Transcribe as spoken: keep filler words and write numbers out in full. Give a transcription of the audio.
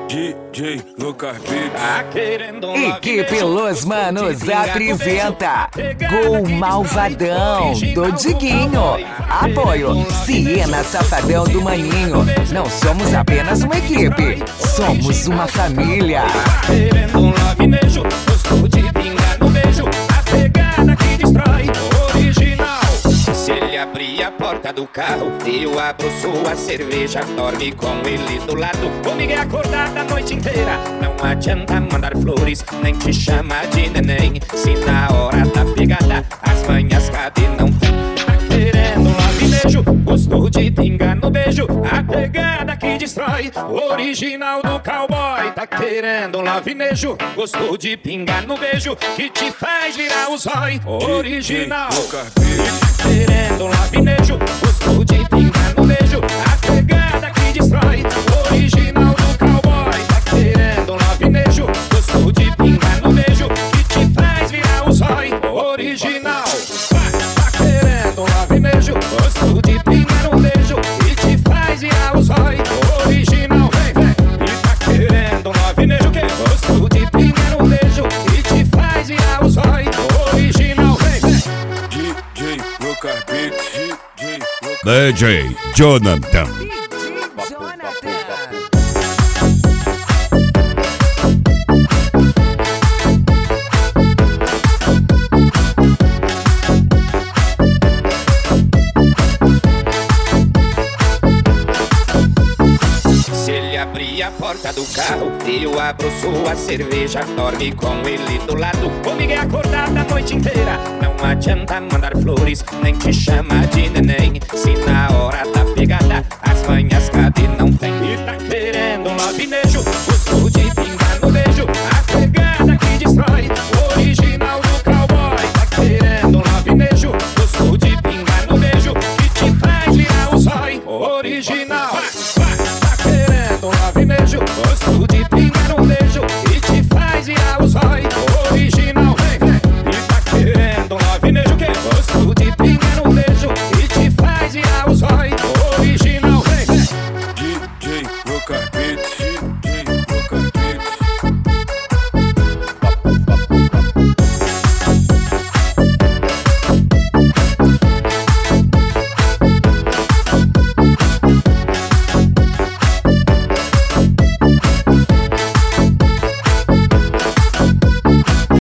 D J Lucas Beats. Equipe Los Manos apresenta Gol Malvadão do Diguinho. Apoio Siena Safadão do Maninho. Não somos apenas uma equipe, somos uma família. Querendo um love beijo, gostou de pingar no beijo, a pegada que destrói, original. Se ele abrir a porta do carro, eu abro sua cerveja, dorme com ele do lado, comigo é acordada a noite inteira. Não adianta mandar flores, nem te chamar de neném, se na hora da pegada as manhas cabe não tem. Tá querendo um love beijo, gostou de pingar no beijo, a pegada que destrói, original do cowboy. Tá querendo um lavinejo, gostou de pingar no beijo, que te faz virar o zói, original. Tá querendo um lavinejo, gostou de pingar no beijo, a pegada que destrói, original do cowboy. Tá querendo um lavinejo, gostou de pingar no beijo, que te faz virar o zói, original. Tá querendo um lavinejo, gostou de pingar no beijo, que te faz virar o zói, original. Vem, vem. E tá querendo um lavinejo que gostou de pingar no beijo, que te faz virar o zói, original. Vem, vem. D J Lucas Beats. D J Lucas D J Jonathan. Se ele abrir a porta do carro, eu abro sua cerveja, dorme com ele do lado, comigo é acordada a noite inteira. Não adianta mandar flores, nem te chamar de neném, se na hora da pegada as manhas cabe não tem. E tá querendo um love